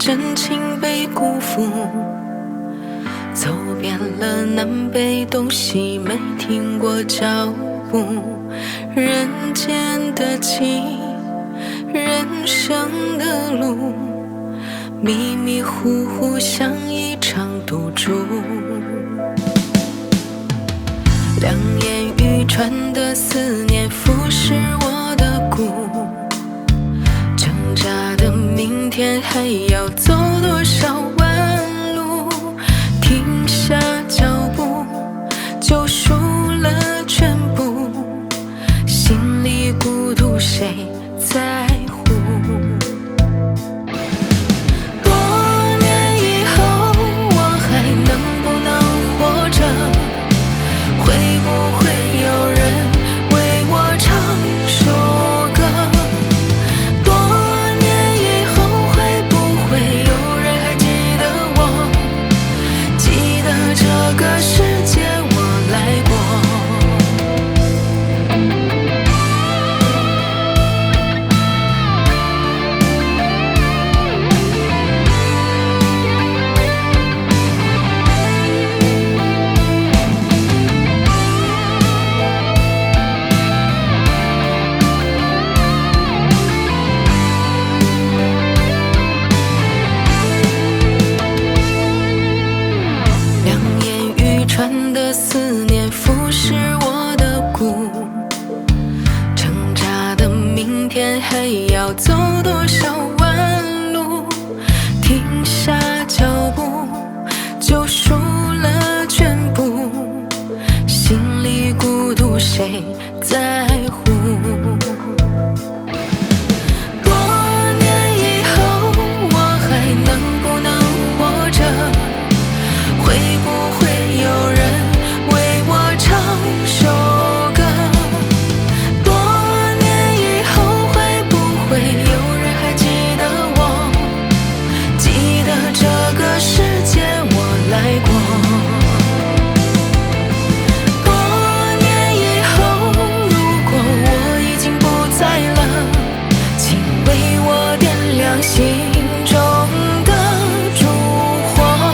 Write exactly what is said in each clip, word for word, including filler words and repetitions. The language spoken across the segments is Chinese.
真情被辜负，走遍了南北东西，没停过脚步。人间的情，人生的路，迷迷糊糊像一场赌注。两眼欲穿的思念腐蚀我的骨，挣扎的明天还要走多少弯路？停下脚步，就输了全部，心里孤独谁在乎？多年以后，我还能不能活着？会不会有人为我唱首歌？多年以后，会不会有人还记得我？记得这个世界我来过。穿的思念腐蚀我的骨，挣扎的明天还要走多少弯路？停下脚步，就输了全部，心里孤独谁在乎？多年以后，我还能不能活着？会不会有人为我唱首歌？多年以后，会不会有人还记得我？记得这个世界我来过。多年以后，如果我已经不在了，请为我点亮心中的烛火。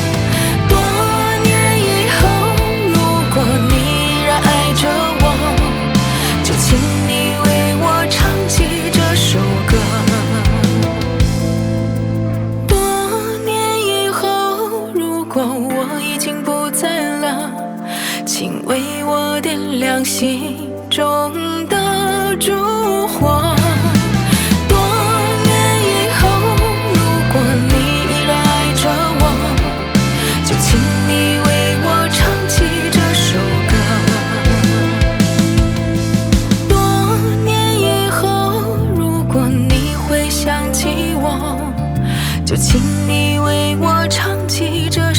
请你为我唱起这首歌。多年以后，如果我已经不在了，请为我点亮心中的烛火。多年以后，如果你依然爱着我，就请你为我唱起这首歌。想起我，就请你为我唱起这